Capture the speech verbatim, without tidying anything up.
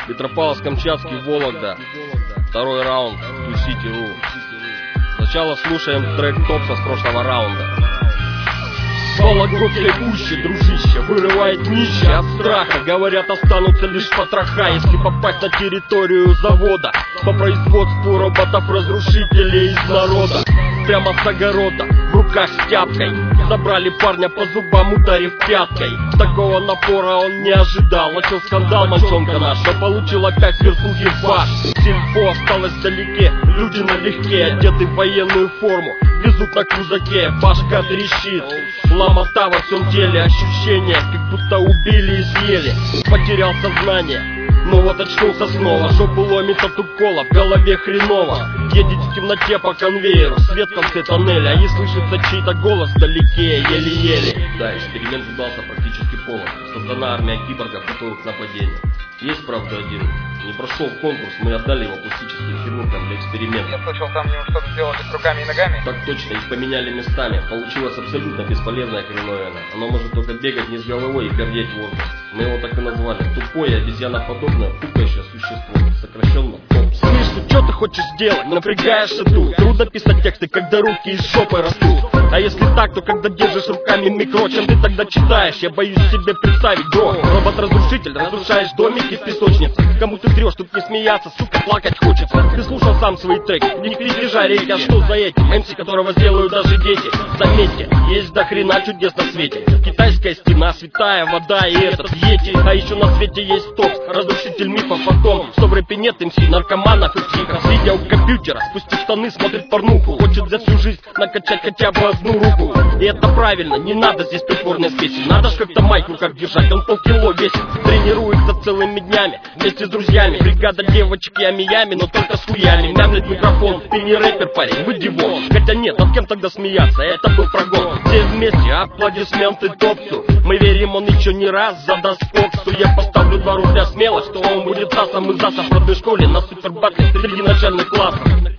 Петропавловск-Камчатский, Вологда. Второй раунд, Тусити.ру. Сначала слушаем трек Топса с прошлого раунда. С Вологодской пущи, дружище, вырывает днище от страха. Говорят, останутся лишь потроха, если попасть на территорию завода по производству роботов-разрушителей из народа. Прямо с огорода, в руках с тяпкой, забрали парня по зубам, ударив пяткой. Такого напора он не ожидал. Начал скандал мальчонка наш, но получил опять вертухи в баш. Сельпо осталось вдалеке, люди налегке, одеты в военную форму, везут на крузаке, башка трещит, ломота во всем теле, ощущение, как будто убили и съели. Потерял сознание, но вот очнулся снова. Жопу ломит от укола, в голове хреново. Едет в темноте по конвейеру, свет в конце тоннеля, и слышится чей-то голос вдалеке, еле-еле. Да, эксперимент удался практически полностью. Создана армия киборгов, готовых к нападению. Есть, правда, один. Не прошел конкурс, мы отдали его пластическим хирургам для эксперимента. Я слышал, там ему что-то сделали с руками и ногами. Так точно, их поменяли местами. Получилось абсолютно бесполезная хреновина. Оно может только бегать не с головой и пердеть воздух. Мы его так и назвали. Тупое, обезьяноподобное, пукающее существо. Сокращенно ТОПС. Слышь, ну что ты хочешь сделать? Напрягаешься тут. Трудно писать тексты, когда руки из жопы растут. А если так, то когда держишь руками микро, чем ты тогда читаешь? Я боюсь себе представить, бро. Робот-разрушитель, разрушаешь домики в песочнице. Кому ты трешь, тут не смеяться, сука, плакать хочется. Ты слушал сам свои треки, не пиздежа реки, а что за этим? эм си, которого сделают даже дети. Заметьте, есть до хрена чудес на свете. Китайская стена, святая вода и этот йети. А еще на свете есть Топс, разрушитель мифов о том, что в рэпе нет эм си, наркоманов и психов. Сидя у компьютера, спустив штаны, смотрит порнуху. Хочет за всю жизнь накачать хотя бы одну руку. И это правильно, не надо здесь притворной спеси. Надо ж как-то майку как держать, он полкило весит. Тренируется целыми днями вместе с друзьями. Бригада девочек ями-ями, но только с хуями. Мямлет микрофон, ты не рэпер, парень, выйди вон. Хотя нет, над кем тогда смеяться, это был прогон. Все вместе, аплодисменты Топсу. Мы верим, он еще не раз задаст Фоксу. Я поставлю два рубля смело, что он будет асом из аса в родной школе на супербатле среди начальных классов.